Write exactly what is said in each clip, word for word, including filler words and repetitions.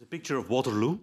picture of Waterloo,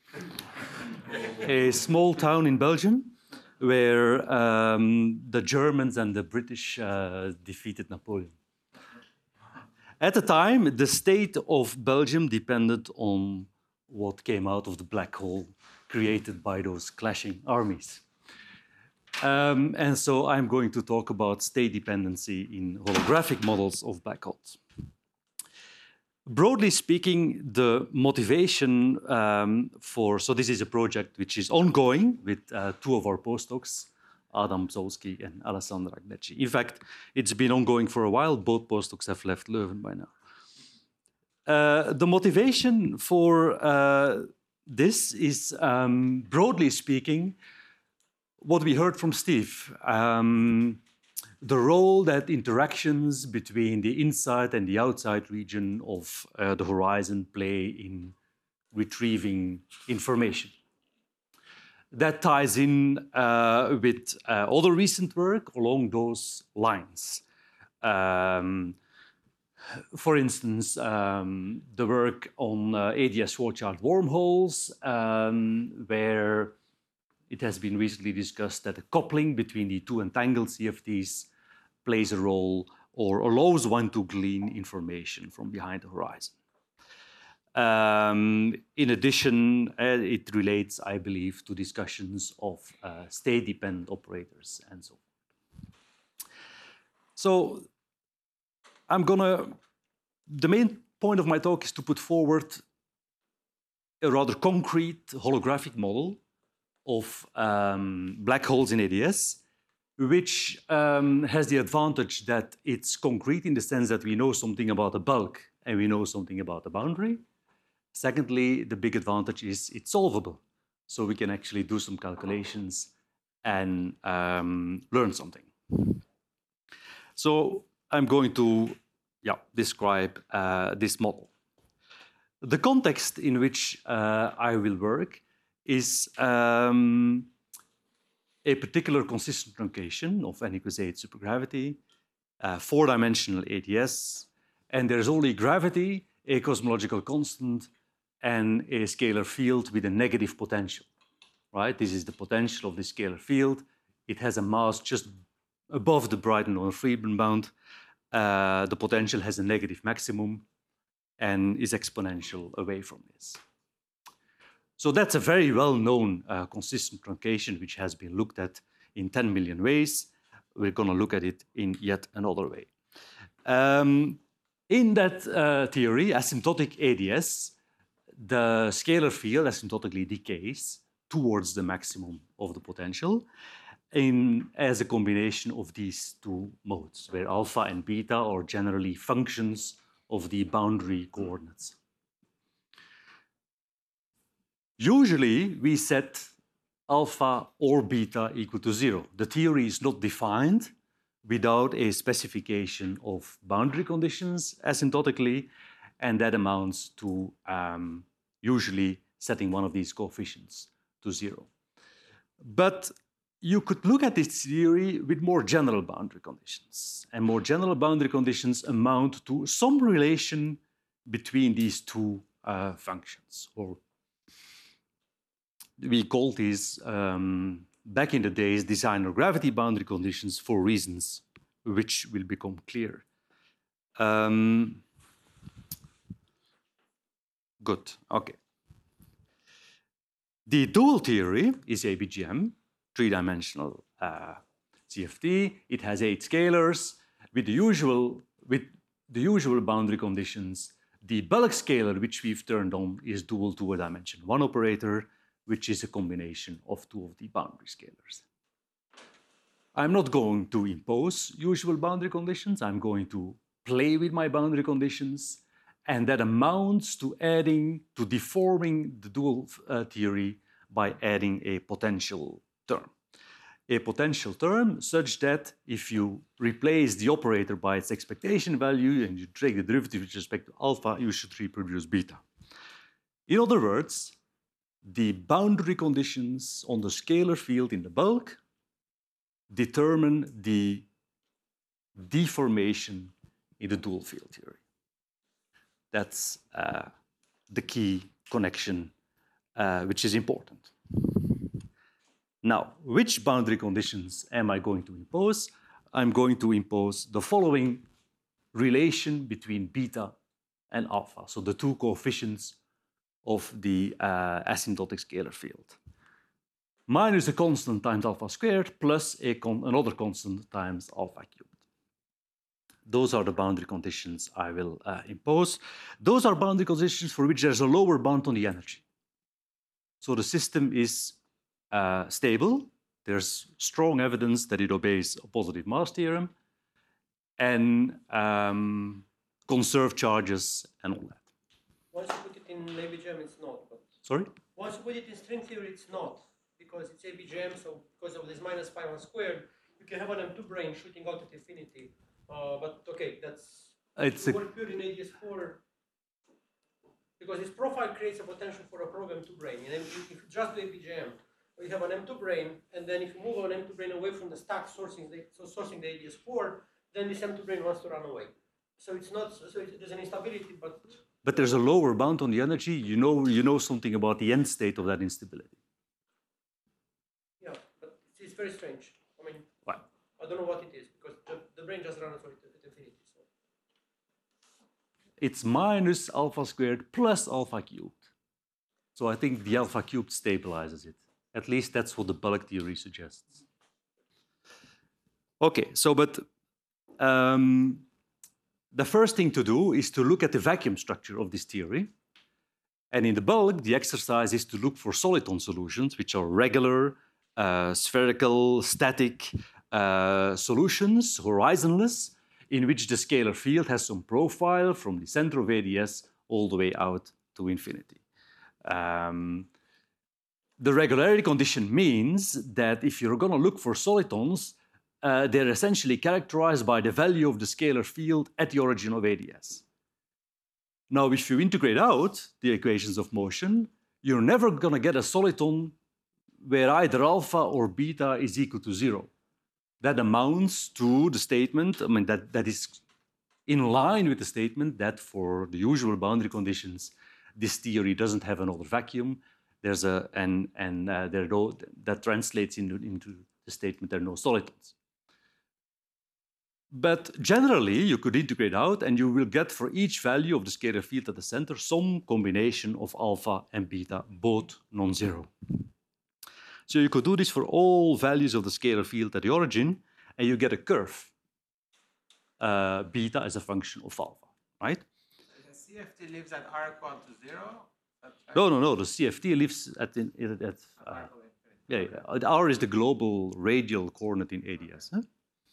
a small town in Belgium where um, the Germans and the British uh, defeated Napoleon. At the time, the state of Belgium depended on what came out of the black hole created by those clashing armies. Um, and so I'm going to talk about state dependency in holographic models of black holes. Broadly speaking, the motivation um, for, so this is a project which is ongoing with uh, two of our postdocs, Adam Psowski and Alessandra Agnecci. In fact, it's been ongoing for a while. Both postdocs have left Leuven by now. Uh, the motivation for uh, this is, um, broadly speaking, what we heard from Steve. Um, the role that interactions between the inside and the outside region of uh, the horizon play in retrieving information. That ties in uh, with uh, other recent work along those lines. Um, for instance, um, the work on uh, A D S-Schwarzschild wormholes, um, where it has been recently discussed that a coupling between the two entangled C F Ts plays a role or allows one to glean information from behind the horizon. Um, in addition, uh, it relates, I believe, to discussions of uh, state-dependent operators and so on. So I'm gonna, the main point of my talk is to put forward a rather concrete holographic model of um, black holes in A D S, which um, has the advantage that it's concrete in the sense that we know something about the bulk and we know something about the boundary. Secondly, the big advantage is it's solvable. So we can actually do some calculations and um, learn something. So I'm going to yeah, describe uh, this model. The context in which uh, I will work is um, a particular consistent truncation of n equals eight supergravity, uh, four-dimensional A D S, and there's only gravity, a cosmological constant, and a scalar field with a negative potential, right? This is the potential of the scalar field. It has a mass just above the Brightman-Friedman bound. Uh, the potential has a negative maximum and is exponential away from this. So that's a very well-known uh, consistent truncation which has been looked at in ten million ways. We're going to look at it in yet another way. Um, in that uh, theory, asymptotic A D S, the scalar field asymptotically decays towards the maximum of the potential in, as a combination of these two modes, where alpha and beta are generally functions of the boundary coordinates. Usually, we set alpha or beta equal to zero. The theory is not defined without a specification of boundary conditions asymptotically, and that amounts to um, usually setting one of these coefficients to zero. But you could look at this theory with more general boundary conditions, and more general boundary conditions amount to some relation between these two uh, functions, or we called these, um, back in the days, designer gravity boundary conditions for reasons which will become clear. Um, good, okay. The dual theory is A B G M, three-dimensional uh, C F T. It has eight scalars with the usual, with the usual boundary conditions. The bulk scalar, which we've turned on, is dual to a dimension one operator, which is a combination of two of the boundary scalars. I'm not going to impose usual boundary conditions. I'm going to play with my boundary conditions, and that amounts to adding, to deforming the dual uh, theory by adding a potential term. A potential term such that if you replace the operator by its expectation value and you take the derivative with respect to alpha, you should reproduce beta. In other words, the boundary conditions on the scalar field in the bulk determine the deformation in the dual field theory. That's uh, the key connection, uh, which is important. Now, which boundary conditions am I going to impose? I'm going to impose the following relation between beta and alpha, so the two coefficients of the uh, asymptotic scalar field. Minus a constant times alpha squared plus a con another constant times alpha cubed. Those are the boundary conditions I will uh, impose. Those are boundary conditions for which there's a lower bound on the energy. So the system is uh, stable. There's strong evidence that it obeys a positive mass theorem and um, conserve charges and all that. Once you put it in A B G M, it's not. But Sorry? once you put it in string theory, it's not. Because it's A B G M, so because of this minus pi one squared, you can have an M two brane shooting out at infinity. Uh, but okay, that's it's a work pure in A D S four because this profile creates a potential for a probe M two brane. And if you just do A B G M, you have an M two brane, and then if you move an M two brane away from the stack sourcing the, so sourcing the A D S four, then this M two brane wants to run away. So it's not so it, there's an instability, but but there's a lower bound on the energy. You know, you know something about the end state of that instability. Yeah, but it's, it's very strange. I mean, What? I don't know what it is because the, the brain just runs at infinity. So. It's minus alpha squared plus alpha cubed. So I think the alpha cubed stabilizes it. At least that's what the bulk theory suggests. Okay, so but um, the first thing to do is to look at the vacuum structure of this theory. And in the bulk, the exercise is to look for soliton solutions, which are regular, uh, spherical, static uh, solutions, horizonless, in which the scalar field has some profile from the center of A D S all the way out to infinity. Um, the regularity condition means that if you're going to look for solitons, uh, they're essentially characterized by the value of the scalar field at the origin of A D S. Now, if you integrate out the equations of motion, you're never going to get a soliton where either alpha or beta is equal to zero. That amounts to the statement, I mean, that, that is in line with the statement that for the usual boundary conditions, this theory doesn't have another vacuum. There's a, and and uh, there are no, that translates into, into the statement there are no solitons. But generally, you could integrate out, and you will get for each value of the scalar field at the center some combination of alpha and beta, both non-zero. So you could do this for all values of the scalar field at the origin, and you get a curve, uh, beta as a function of alpha, right? The C F T lives at r equal to zero? No, no, no. The C F T lives at, in, at uh, yeah, yeah. R is the global radial coordinate in A D S. Huh?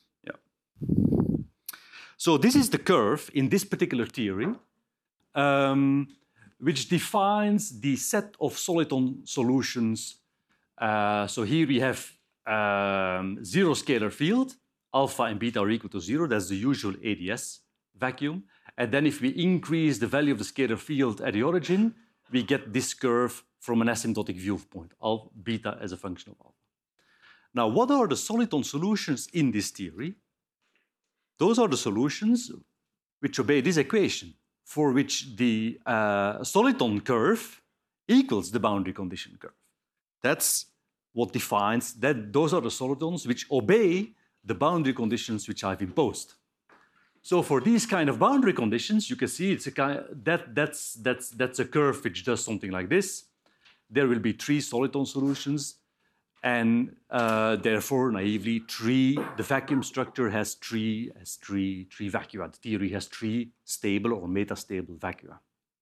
Yeah. So this is the curve in this particular theory, um, which defines the set of soliton solutions. Uh, so here we have um, zero scalar field. Alpha and beta are equal to zero. That's the usual A D S vacuum. And then if we increase the value of the scalar field at the origin, we get this curve from an asymptotic viewpoint, alpha, beta as a function of alpha. Now, what are the soliton solutions in this theory? Those are the solutions which obey this equation, for which the uh, soliton curve equals the boundary condition curve. That's what defines that those are the solitons which obey the boundary conditions which I've imposed. So for these kind of boundary conditions, you can see it's a kind of, that that's that's that's a curve which does something like this. There will be three soliton solutions, and uh, therefore, naively, three. The vacuum structure has three has three three vacua. The theory has three stable or metastable vacua.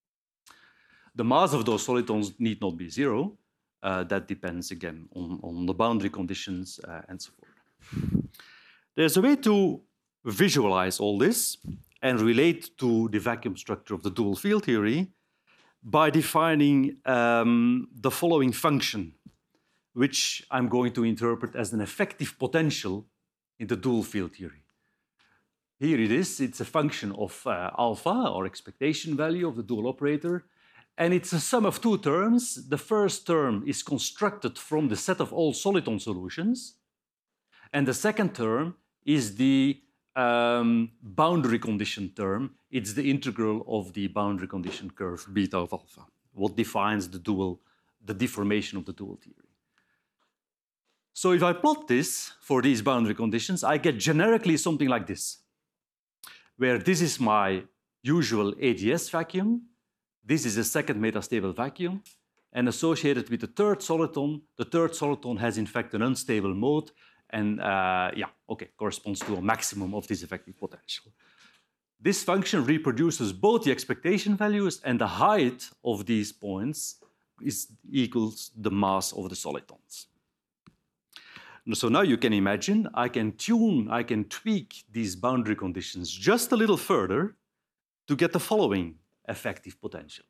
The mass of those solitons need not be zero. Uh, that depends again on on the boundary conditions uh, and so forth. There's a way to visualize all this and relate to the vacuum structure of the dual field theory by defining um, the following function, which I'm going to interpret as an effective potential in the dual field theory. Here it is. It's a function of uh, alpha, or expectation value of the dual operator, and it's a sum of two terms. The first term is constructed from the set of all soliton solutions, and the second term is the um, boundary condition term. It's the integral of the boundary condition curve beta of alpha. what defines the dual, the deformation of the dual theory. So if I plot this for these boundary conditions, I get generically something like this, where this is my usual A D S vacuum, this is a second metastable vacuum, and associated with the third soliton, the third soliton has in fact an unstable mode, and uh, yeah, okay, corresponds to a maximum of this effective potential. This function reproduces both the expectation values and the height of these points is equals the mass of the solitons. So now you can imagine I can tune, I can tweak these boundary conditions just a little further to get the following effective potential.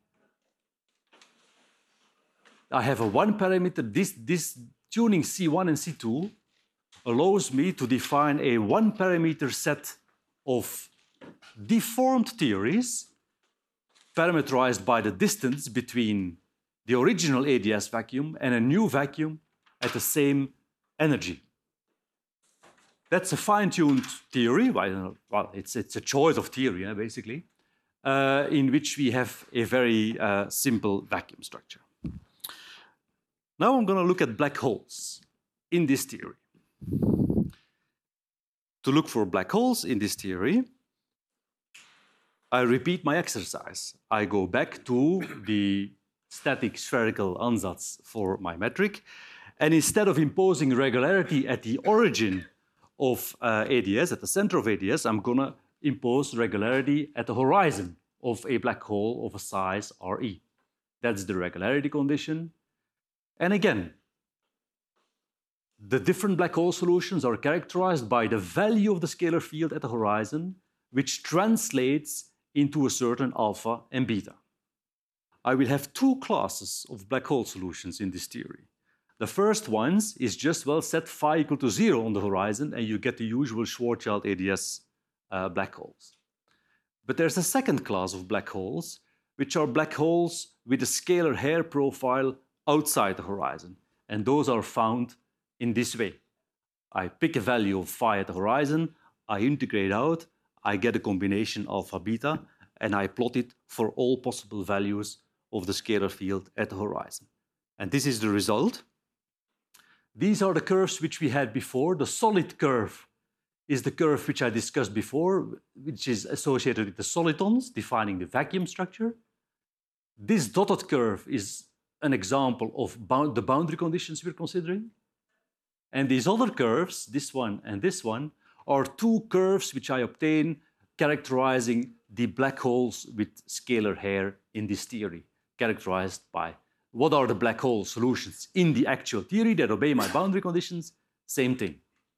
I have a one parameter, this, this tuning C one and C two allows me to define a one parameter set of deformed theories parameterized by the distance between the original A D S vacuum and a new vacuum at the same energy. That's a fine-tuned theory. Well, it's, it's a choice of theory, yeah, basically, uh, in which we have a very uh, simple vacuum structure. Now I'm going to look at black holes in this theory. To look for black holes in this theory, I repeat my exercise. I go back to the static spherical ansatz for my metric, and instead of imposing regularity at the origin of uh, A D S, at the center of A D S, I'm going to impose regularity at the horizon of a black hole of a size R E. That's the regularity condition. And again, the different black hole solutions are characterized by the value of the scalar field at the horizon, which translates into a certain alpha and beta. I will have two classes of black hole solutions in this theory. The first one is just, well, set phi equal to zero on the horizon, and you get the usual Schwarzschild A D S uh, black holes. But there's a second class of black holes, which are black holes with a scalar Hare profile outside the horizon. And those are found in this way. I pick a value of phi at the horizon, I integrate out, I get a combination alpha beta, and I plot it for all possible values of the scalar field at the horizon. And this is the result. These are the curves which we had before. The solid curve is the curve which I discussed before, which is associated with the solitons, defining the vacuum structure. This dotted curve is an example of bound the boundary conditions we're considering. And these other curves, this one and this one, are two curves which I obtain characterizing the black holes with scalar Hare in this theory, characterized by what are the black hole solutions in the actual theory that obey my boundary conditions, same thing.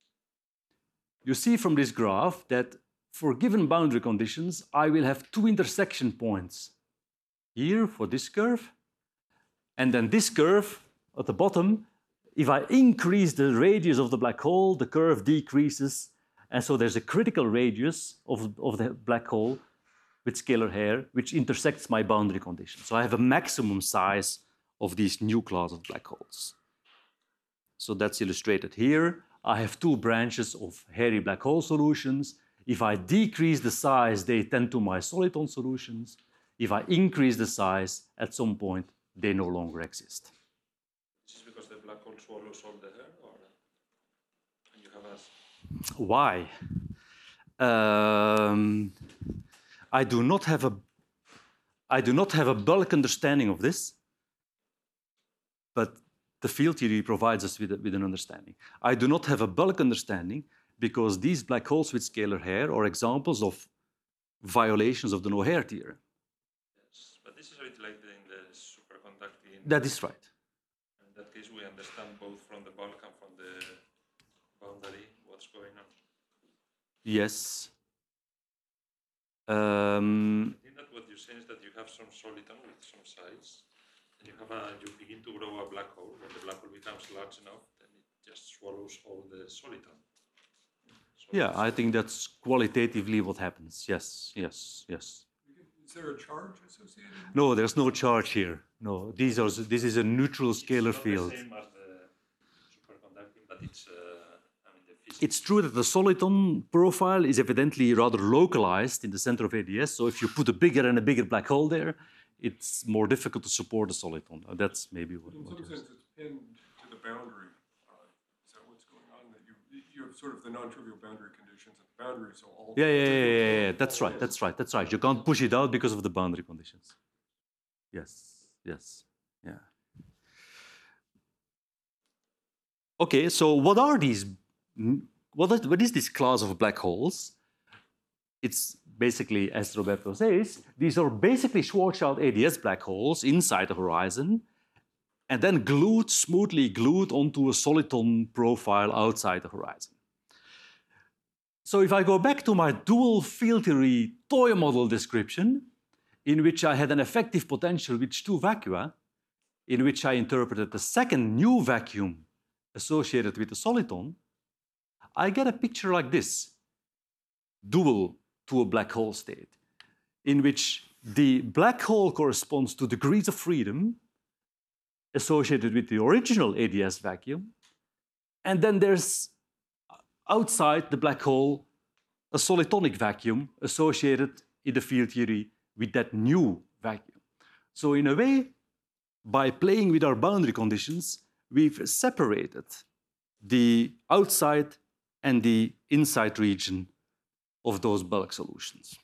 You see from this graph that for given boundary conditions, I will have two intersection points here for this curve, and then this curve at the bottom. If I increase the radius of the black hole, the curve decreases, and so there's a critical radius of, of the black hole with scalar Hare, which intersects my boundary condition. So I have a maximum size of these new class of black holes. So that's illustrated here. I have two branches of hairy black hole solutions. If I decrease the size, they tend to my soliton solutions. If I increase the size, at some point, they no longer exist. Is this because the black hole swallows all the Hare, or and you have a... Why? Um, I do not have a I do not have a bulk understanding of this, but the field theory provides us with, a, with an understanding. I do not have a bulk understanding because these black holes with scalar Hare are examples of violations of the no-Hare theorem. Yes, but this is a bit like in the superconducting. That is right. In that case, we understand both from the bulk and from the boundary what's going on. Yes. Um, I think that what you're saying is that you have some soliton with some size, and you have a, you begin to grow a black hole. When the black hole becomes large enough, then it just swallows all the soliton. So yeah, I think that's qualitatively what happens. Yes, yes, yes. Is there a charge associated? No, there's no charge here. No, these are, this is a neutral scalar it's not field. the same as the superconducting, but it's, uh, I mean, the physics. It's true that the soliton profile is evidently rather localized in the center of A D S. So if you put a bigger and a bigger black hole there, it's more difficult to support a soliton. Uh, that's maybe what. In what some you're sense, it's pinned to the boundary. Uh, is that what's going on? That you you have sort of the non-trivial boundary conditions at the boundary, so all. Yeah, yeah, yeah, yeah, yeah. That's right. That's right. That's right. You can't push it out because of the boundary conditions. Yes. Yes. Yeah. Okay. So, what are these? What is, what is this class of black holes? It's basically, as Roberto says, these are basically Schwarzschild A D S black holes inside the horizon, and then glued, smoothly glued onto a soliton profile outside the horizon. So if I go back to my dual field theory toy model description, in which I had an effective potential with two vacua, in which I interpreted the second new vacuum associated with the soliton, I get a picture like this, dual to a black hole state, in which the black hole corresponds to degrees of freedom associated with the original A D S vacuum, and then there's outside the black hole a solitonic vacuum associated in the field theory with that new vacuum. So in a way, by playing with our boundary conditions, we've separated the outside and the inside region of those bulk solutions.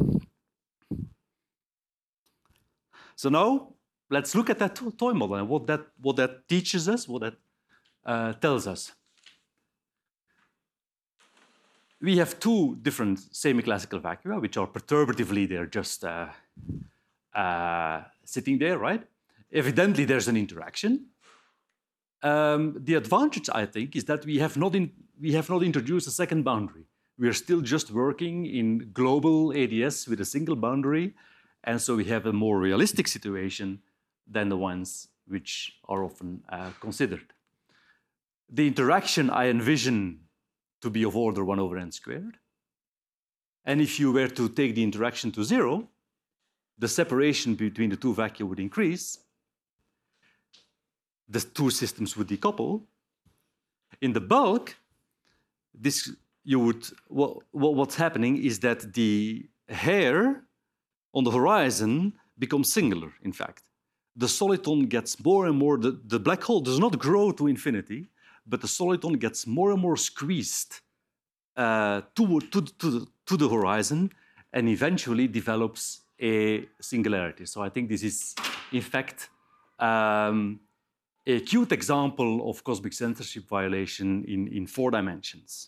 So now let's look at that toy model and what that, what that teaches us, what that uh, tells us. We have two different semi-classical vacua, which are perturbatively, they're just uh, uh, sitting there, right? Evidently, there's an interaction. Um, the advantage, I think, is that we have, not in, we have not introduced a second boundary. We are still just working in global A D S with a single boundary, and so we have a more realistic situation than the ones which are often uh, considered. The interaction I envision to be of order one over n squared. And if you were to take the interaction to zero, the separation between the two vacua would increase. The two systems would decouple. In the bulk, this you would what, what's happening is that the hair on the horizon becomes singular, in fact. The soliton gets more and more, the, the black hole does not grow to infinity, but the soliton gets more and more squeezed uh, to, to, to, the, to the horizon and eventually develops a singularity. So I think this is, in fact, um, a cute example of cosmic censorship violation in, in four dimensions.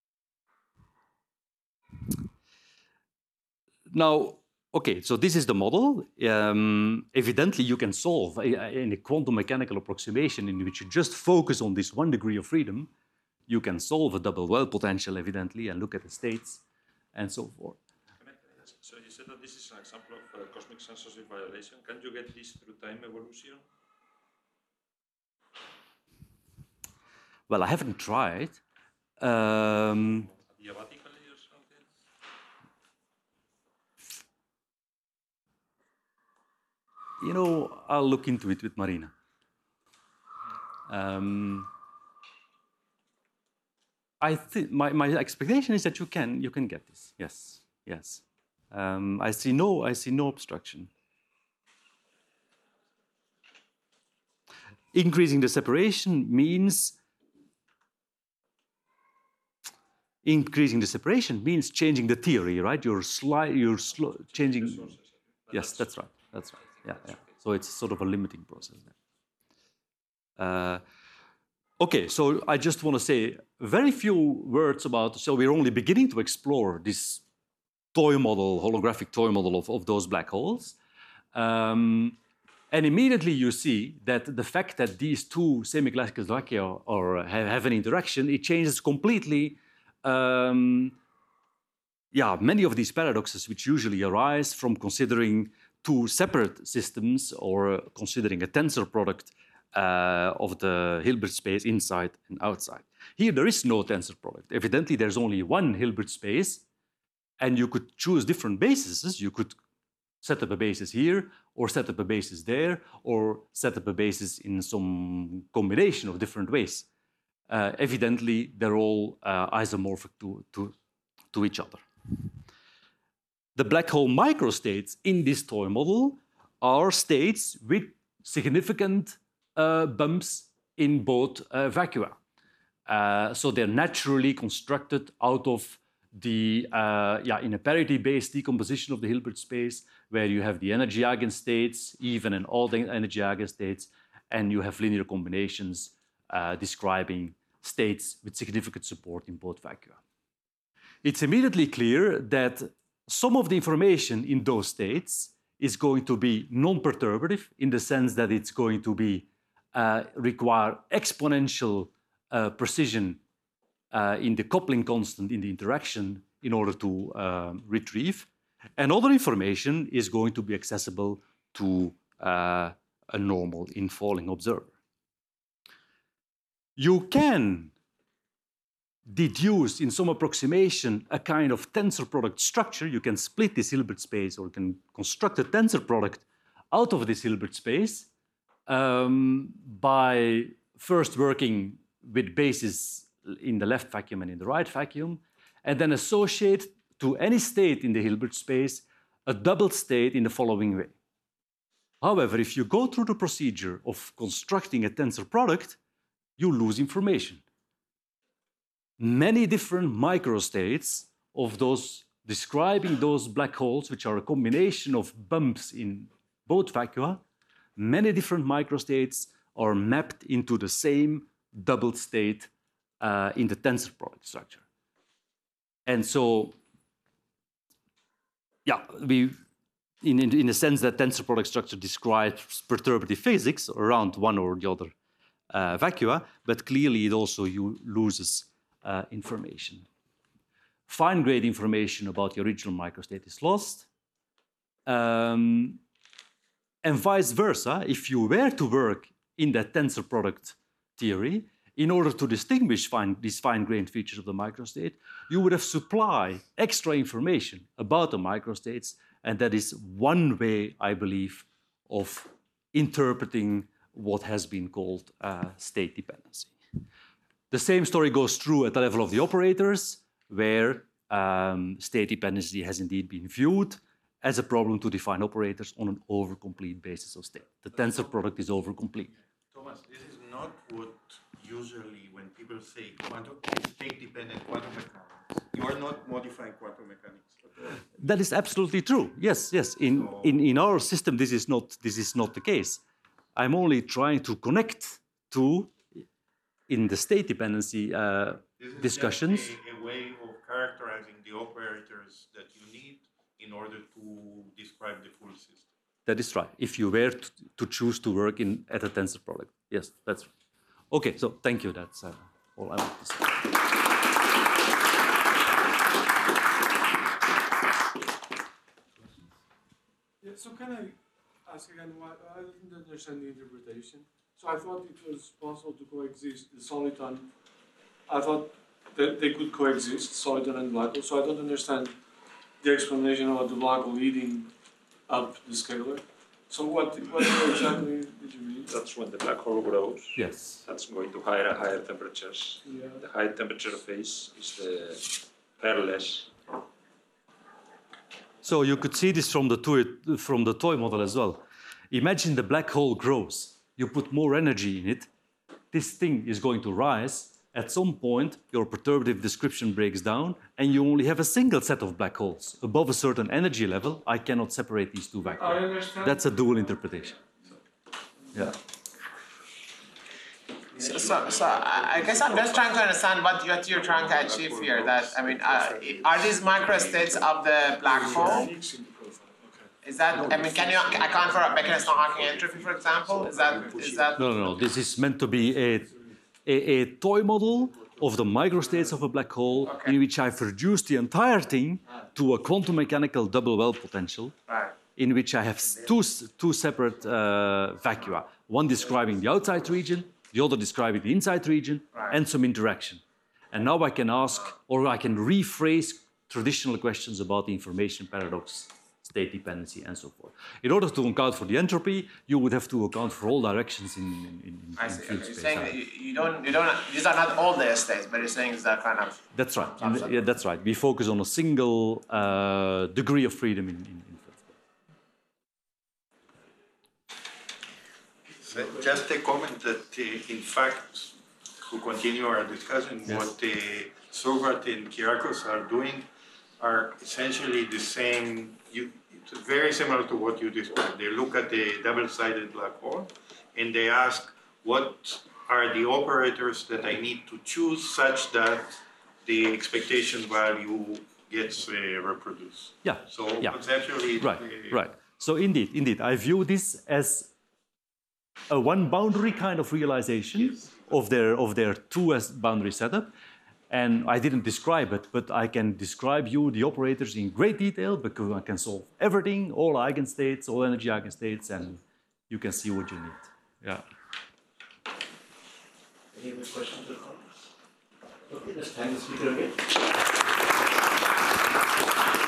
Now, okay, so this is the model. Um, evidently, you can solve a, in a quantum mechanical approximation in which you just focus on this one degree of freedom. You can solve a double well potential, evidently, and look at the states and so forth. So you said that this is an example of uh, cosmic censorship violation. Can you get this through time evolution? Well, I haven't tried. Um, Adiabatically or something? You know, I'll look into it with Marina. Um, I think my, my expectation is that you can you can get this. Yes, yes. Um, I see no I see no obstruction. Increasing the separation means increasing the separation means changing the theory, right? You're sli you're slow changing. Yes, that's right. That's right. Yeah, yeah. So it's sort of a limiting process there. Uh, okay, so I just want to say very few words about, so we're only beginning to explore this toy model, holographic toy model of, of those black holes. Um, and immediately you see that the fact that these two semi-classical vacua are, have, have an interaction, it changes completely um, yeah, many of these paradoxes which usually arise from considering two separate systems or considering a tensor product uh, of the Hilbert space inside and outside. Here there is no tensor product. Evidently there's only one Hilbert space and you could choose different bases. You could set up a basis here or set up a basis there or set up a basis in some combination of different ways. Uh, evidently they're all uh, isomorphic to, to, to each other. The black hole microstates in this toy model are states with significant uh, bumps in both uh, vacua. Uh, so they're naturally constructed out of the, uh, yeah, in a parity-based decomposition of the Hilbert space, where you have the energy eigenstates, even and odd energy eigenstates, and you have linear combinations uh, describing states with significant support in both vacua. It's immediately clear that some of the information in those states is going to be non-perturbative in the sense that it's going to be uh, require exponential uh, precision uh, in the coupling constant in the interaction in order to uh, retrieve. And other information is going to be accessible to uh, a normal infalling observer. You can deduce in some approximation a kind of tensor product structure. You can split this Hilbert space, or you can construct a tensor product out of this Hilbert space um, by first working with bases in the left vacuum and in the right vacuum, and then associate to any state in the Hilbert space a double state in the following way. However, if you go through the procedure of constructing a tensor product, you lose information. Many different microstates of those describing those black holes, which are a combination of bumps in both vacua, many different microstates are mapped into the same double state uh, in the tensor product structure. And so, yeah, we, in, in, in a sense that tensor product structure describes perturbative physics around one or the other uh, vacua, but clearly it also you loses uh, information. Fine-grained information about the original microstate is lost. Um, and vice versa, if you were to work in that tensor product theory, in order to distinguish fine, these fine-grained features of the microstate, you would have supplied extra information about the microstates, and that is one way, I believe, of interpreting what has been called uh, state dependency. The same story goes true at the level of the operators, where um, state dependency has indeed been viewed as a problem to define operators on an overcomplete basis of state. The tensor product is overcomplete. Thomas, this is not what usually when people say quantum state-dependent quantum mechanics, you are not modifying quantum mechanics at all. That is absolutely true. Yes, yes. In, So- in, in our system, this is not this is not the case. I'm only trying to connect to, in the state dependency uh, This is discussions. just a, a way of characterizing the operators that you need in order to describe the full system. That is right. If you were to, to choose to work in at a tensor product, yes, that's right. Okay, so thank you. That's uh, all I want to say. Yeah, so can I ask again why I didn't understand the interpretation? So I thought it was possible to coexist the soliton. I thought that they could coexist, soliton and black hole. So I don't understand the explanation about the black hole leading up the scalar. So what, what exactly did you mean? That's when the black hole grows. Yes. That's going to higher and higher temperatures. Yeah. The high temperature phase is the hairless. So you could see this from the toy, from the toy model as well. Imagine the black hole grows. You put more energy in it. This thing is going to rise. At some point, your perturbative description breaks down, and you only have a single set of black holes. Above a certain energy level, I cannot separate these two I vectors. understand. That's a dual interpretation. Yeah. So, so, so I I guess I'm just trying to understand what, what you're trying to achieve here. That I mean, uh, are these microstates of the black hole? Peaks in the profile. Okay. Is that I mean, can you account for a Beckers-Hawking entropy, for example? Is that is that? No, no, no. This is meant to be a, a, a toy model of the microstates of a black hole, Okay. in which I've reduced the entire thing to a quantum mechanical double well potential, Right. in which I have two, two separate uh, vacua, one describing the outside region, the other describing the inside region, Right. and some interaction. And now I can ask, or I can rephrase traditional questions about the information paradox, state dependency, and so forth. In order to account for the entropy, you would have to account for all directions in, in, in, I in see. field You're space. saying that you, you don't you don't these are not all the states, but you're saying is that kind of That's right. In the- yeah, that's right. We focus on a single uh, degree of freedom in, in, in field space. Just a comment that, uh, in fact, to continue our discussion, Yes. what uh, Sovat and Kyriakos are doing are essentially the same. You, it's very similar to what you described. They look at the double-sided black hole and they ask, what are the operators that I need to choose such that the expectation value gets uh, reproduced? Yeah. So yeah. conceptually, Right. uh, Right. So indeed, indeed, I view this as a one boundary kind of realization Yes. of their of their two S boundary setup. And I didn't describe it, but I can describe you the operators in great detail because I can solve everything, all eigenstates, all energy eigenstates, and you can see what you need. Yeah. Any other questions or comments? Okay, let's thank the speaker again.